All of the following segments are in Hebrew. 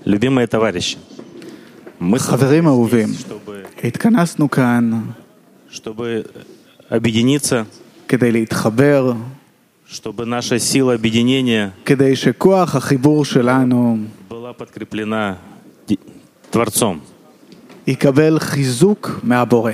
Любимые товарищи, мы חברים אהובים, התכנסנו כאן чтобы объединиться, כדי להתחבר, чтобы наша сила объединения כדי שכוח החיבור שלנו была подкреплена Творцом. יקבל חיזוק מהבורא.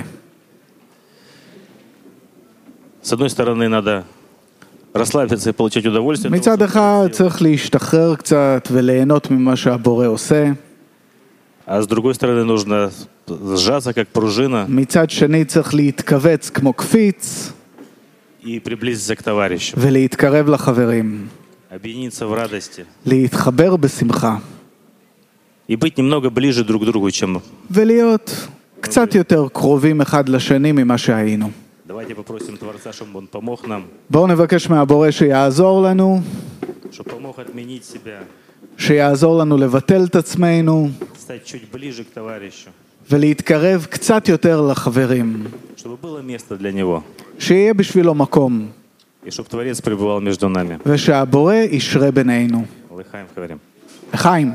С одной стороны, надо расслабиться и получать удовольствие, מצד אחד צריך להשתחרר קצת וליהנות ממה שהבורא עושה. а с другой стороны, нужно сжаться, как пружина, מצד שני צריך להתכווץ כמו קפיץ и приблизиться к товарищу, ולהתקרב לחברים, объединиться в радости להתחבר בשמחה и быть немного ближе друг к другу, чем... ולהיות קצת יותר קרובים אחד לשני ממה שהיינו. Давайте попросим Творца, чтобы Он помог нам, בואו נבקש מהבורא שיעזור לנו, чтобы помог отменить себя, שיעזור לנו לבטל את עצמנו стать чуть ближе к товарищу, ולהתקרב קצת יותר לחברים, чтобы было место для Него, שיהיה בשבילו מקום, и чтобы Творец пребывал между нами. ושהבורא ישרה בינינו. Лыхаем, говорим. לחיים.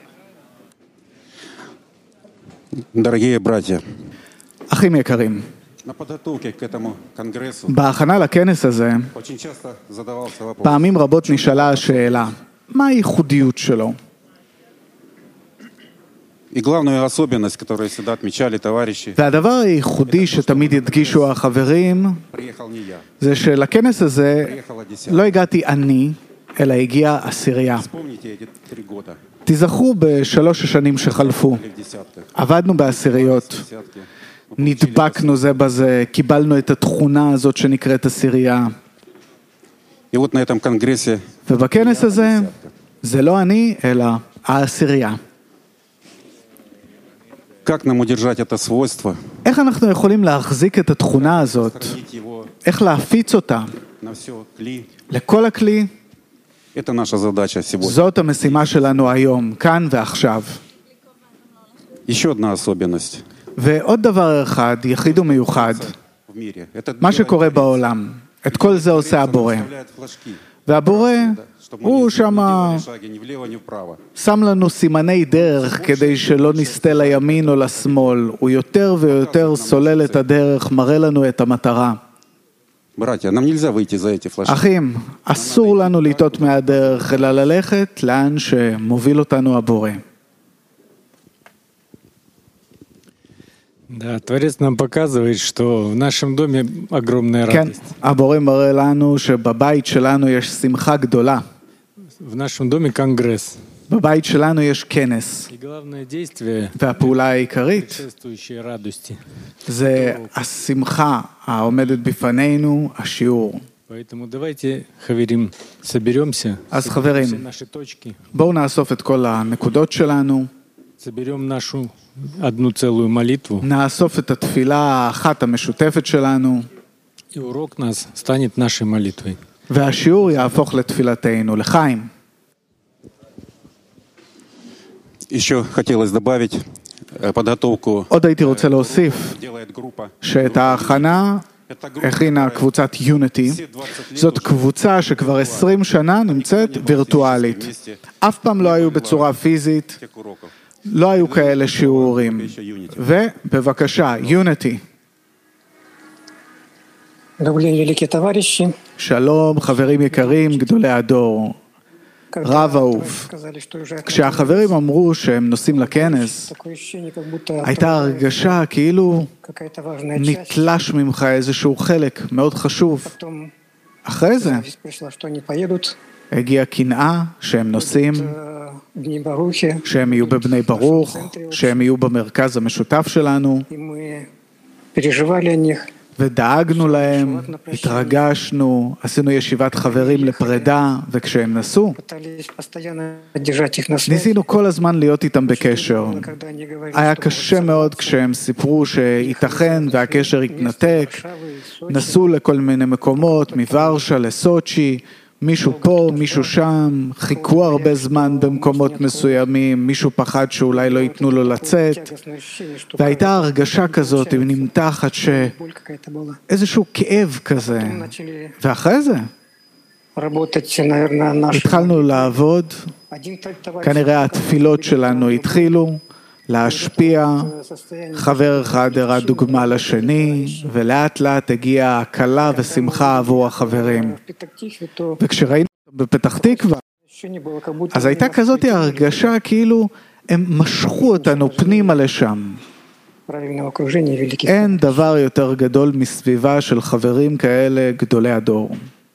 Дорогие братья, אחים יקרים, на подготовке к этому конгрессу בהכנה לכנס הזה, очень часто задавался вопрос, פעמים רבות נשאלה השאלה, מה הייחודיות שלו? и главную особенность, которую всегда отмечали товарищи, והדבר הייחודי שתמיד הדגישו החברים, приехал не я, זה שלכנס הזה приехала десятка. לא הגעתי אני, אלא הגיעה עשירייה. Вспомните эти 3 года, תזכרו בשלוש השנים שחלפו. или в десятках, עבדנו בעשיריות, десятки. נדבקנו זה בזה, קיבלנו את התכונה הזאת שנקראת עשירייה. И вот на этом конгрессе ובכנס הזה, זה לא אני, אלא העשירייה. как нам удержать это свойство, איך אנחנו יכולים להחזיק את התכונה הזאת? хранить его איך להפיץ אותה? на все кли, לכל הכלי? это наша задача сегодня. זאת המשימה שלנו היום, כאן ועכשיו. Еще одна особенность ועוד דבר אחד, יחיד ומיוחד, в мире. Это מה שקורה בעולם. את כל זה עושה הבורא. והבורא, הוא שמה שם לנו סימני דרך כדי שלא נסתה לימין או לשמאל. הוא יותר ויותר סולל את הדרך, מראה לנו את המטרה. Братья, нам нельзя выйти за эти флажки. אחים, אסור לנו לטעות מהדרך, אלא ללכת לאן שמוביל אותנו הבורא. Да, Творец нам показывает, что в нашем доме огромная כן, радость. הבורא מראה לנו שבבית שלנו יש שמחה גדולה. В нашем доме конгресс. בבית שלנו יש כנס. И главное действие, והפעולה העיקרית предшествующее радости. זה השמחה העומדת בפנינו, השיעור. Поэтому давайте, хаверим, соберемся, אז соберем חברים, все наши точки, בואו נאסוף את כל הנקודות שלנו, соберем нашу одну целую молитву, נאסוף את התפילה האחת המשותפת שלנו, и урок нас станет нашей молитвой. והשיעור יהפוך לתפילתנו. לחיים. Еще хотелось добавить подготовку עוד הייתי רוצה להוסיף делает группа. שאת ההכנה הכינה קבוצת יוניטי. זאת קבוצה שכבר 20 שנה נמצאת וירטואלית. אף פעם לא היו בצורה פיזית, Тех уроков. לא היו כאלה שיעורים. ובבקשה, יוניטי. Добрый день, великие товарищи. שלום, חברים יקרים, גדולי הדור. רב אהוב. כשהחברים אמרו שהם נוסעים לכנס, הייתה הרגשה כאילו נתלש ממך איזשהו חלק מאוד חשוב. אחרי זה הגיעה קנאה שהם נוסעים, שהם יהיו בבני ברוך, שהם יהיו במרכז המשותף שלנו, ודאגנו להם, התרגשנו, עשינו ישיבת חברים לפרידה, וכשהם נסעו, ניסינו כל הזמן להיות איתם בקשר. היה קשה מאוד כשהם סיפרו שייתכן והקשר התנתק, נסעו לכל מיני מקומות, מוורשה לסוצ'י, מישהו פה, מישהו שם, חיכו הרבה זמן במקומות מסוימים, מישהו פחד שאולי לא ייתנו לו לצאת, והייתה הרגשה כזאת, נמתחת איזשהו כאב כזה, ואחרי זה התחלנו לעבוד כנראה התפילות שלנו התחילו להשפיע, חבר אחד הראה דוגמה לשני, ולאט לאט הגיעה הקלה ושמחה עבור החברים. וכשראינו בפתח תקווה, אז הייתה כזאת הרגשה כאילו הם משכו אותנו פנימה לשם. אין דבר יותר גדול מסביבה של חברים כאלה גדולי הדור.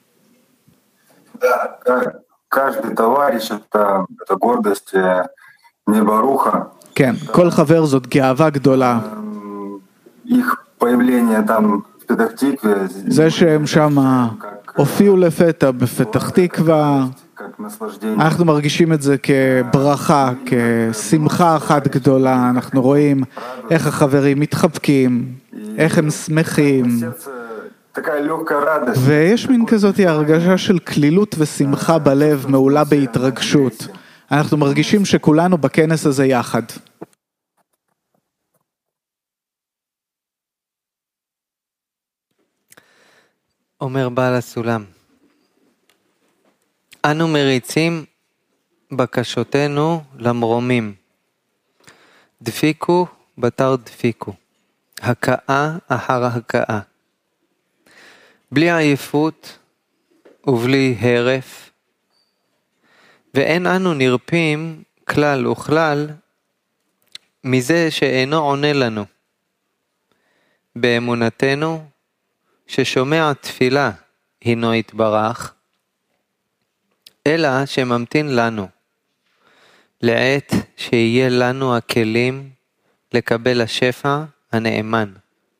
Каждый товарищ это гордость Небаруха. כן, כל חבר זאת גאווה גדולה. Их появление там в Петах-Тикве. זה שהם שם הופיעו לפתע בפתח תקווה, אנחנו מרגישים את זה כברכה, כשמחה אחת גדולה. אנחנו רואים איך החברים מתחבקים, איך הם שמחים, ויש מין כזאת הרגשה של כלילות ושמחה בלב, מעולה בהתרגשות. אנחנו מרגישים שכולנו בכנס הזה יחד. אומר בעל הסולם, אנו מריצים בקשותינו למרומים. דפיקו בתר דפיקו. הכאה אחר הכאה. בלי עייפות ובלי הרף. ואין אנו נרפים כלל וכלל מזה שאינו עונה לנו. באמונתנו ששומע תפילה הינו יתברך, אלא שממתין לנו, לעת שיהיה לנו הכלים לקבל השפע הנאמן.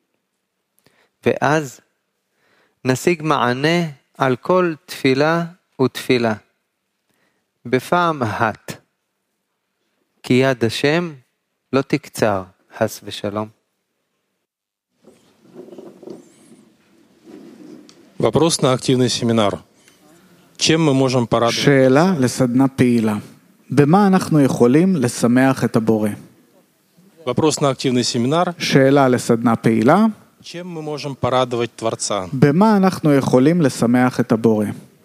ואז נשיג מענה על כל תפילה ותפילה, בפעם אחת, כי יד השם לא תקצר, חס ושלום. Вопрос на активный семинар. Чем мы можем порадовать? שאלה לסדנה פעילה. במה אנחנו יכולים לשמח את הבורא? Вопрос на активный семинар. שאלה לסדנה פעילה. Чем мы можем порадовать Творца? במה אנחנו יכולים לשמח את הבורא?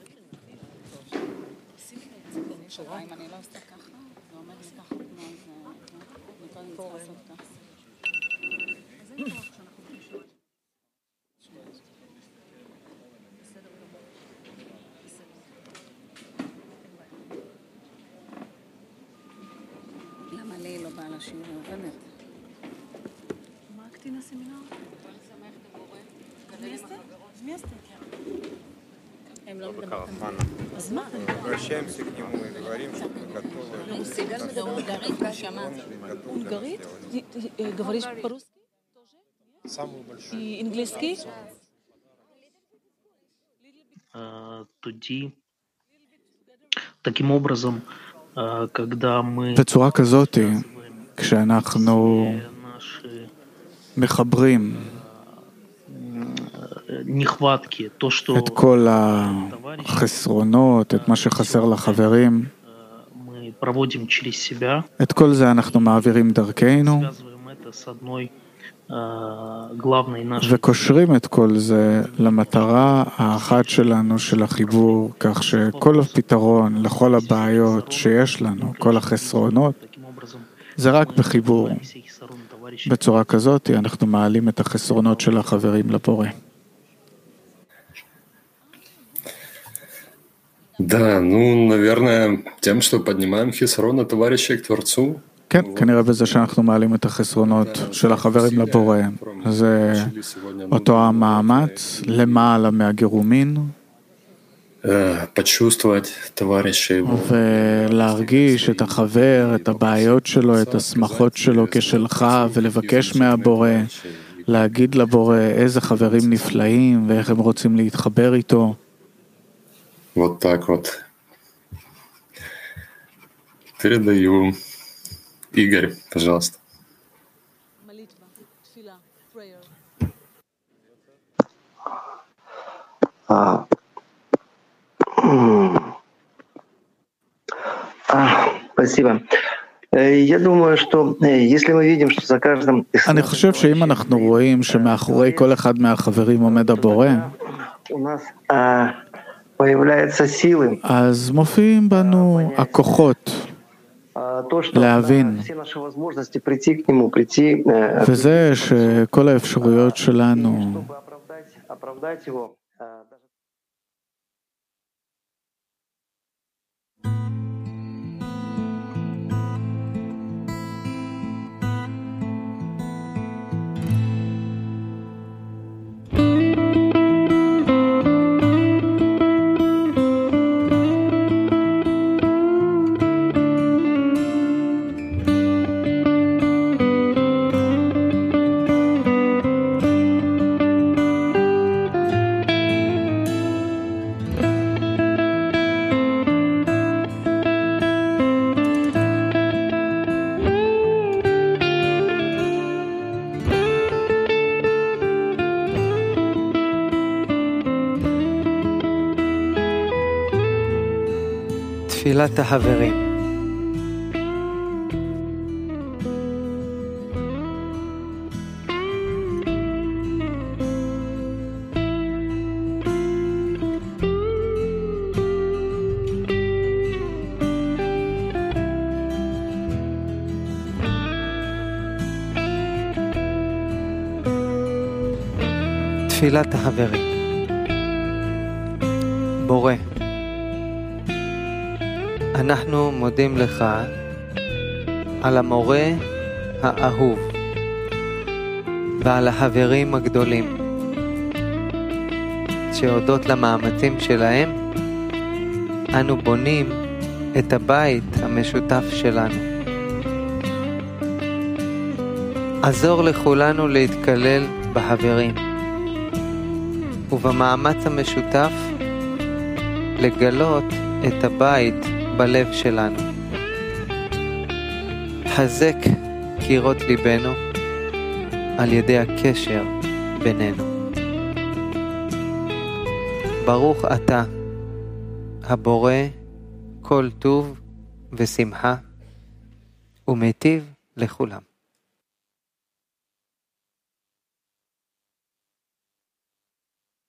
Обращаемся к нему и говорим, что мы готовы. Он говорит? Говоришь по-русски? Самую большую. И английский? Тоді, таким образом, когда мы בצורה כזאת, כשאנחנו מחברים нехватки, то, что את כל החסרונות, את מה שחסר לחברים, мы проводим через себя, את כל זה אנחנו מעבירים דרכנו, связываем это с одной главной нашей וקושרים את כל זה למטרה האחת שלנו של החיבור, כך שכל הפתרון לכל הבעיות שיש לנו, כל החסרונות, זה רק בחיבור. בצורה כזאת אנחנו מעלים את החסרונות של החברים לבורא. Да, ну, наверное, тем, что поднимаем хисрона товарищей к Творцу. כן, כנראה בזה שאנחנו מעלים את החסרונות של החברים לבורא. זה אותו המאמץ למעלה מהגירומין. почувствовать товарищей. ולהרגיש את החבר, את הבעיות שלו, את השמחות שלו כשלך, ולבקש מהבורא, להגיד לבורא איזה חברים נפלאים ואיך הם רוצים להתחבר איתו. Вот так вот. Передаю. Игорь, пожалуйста. молитва, тфила, prayer. Спасибо. Я думаю, что если мы видим, что за каждым... אני חושב שאם אנחנו רואים שמאחורי כל אחד מהחברים עומד הבורא, появляются силы. אז מופיעים בנו הכוחות להבין, וזה שכל האפשרויות שלנו תפילת החברים. תפילת החברים. בורא, אנחנו מודים לך על המורה האהוב ועל החברים הגדולים שהודות למאמצים שלהם אנו בונים את הבית המשותף שלנו. עזור לכולנו להתקלל בחברים ובמאמץ המשותף לגלות את הבית בלב שלנו. חזק קירות ליבנו על ידי הקשר בינינו. ברוך אתה, הבורא כל טוב ושמחה, ומיטיב לכולם.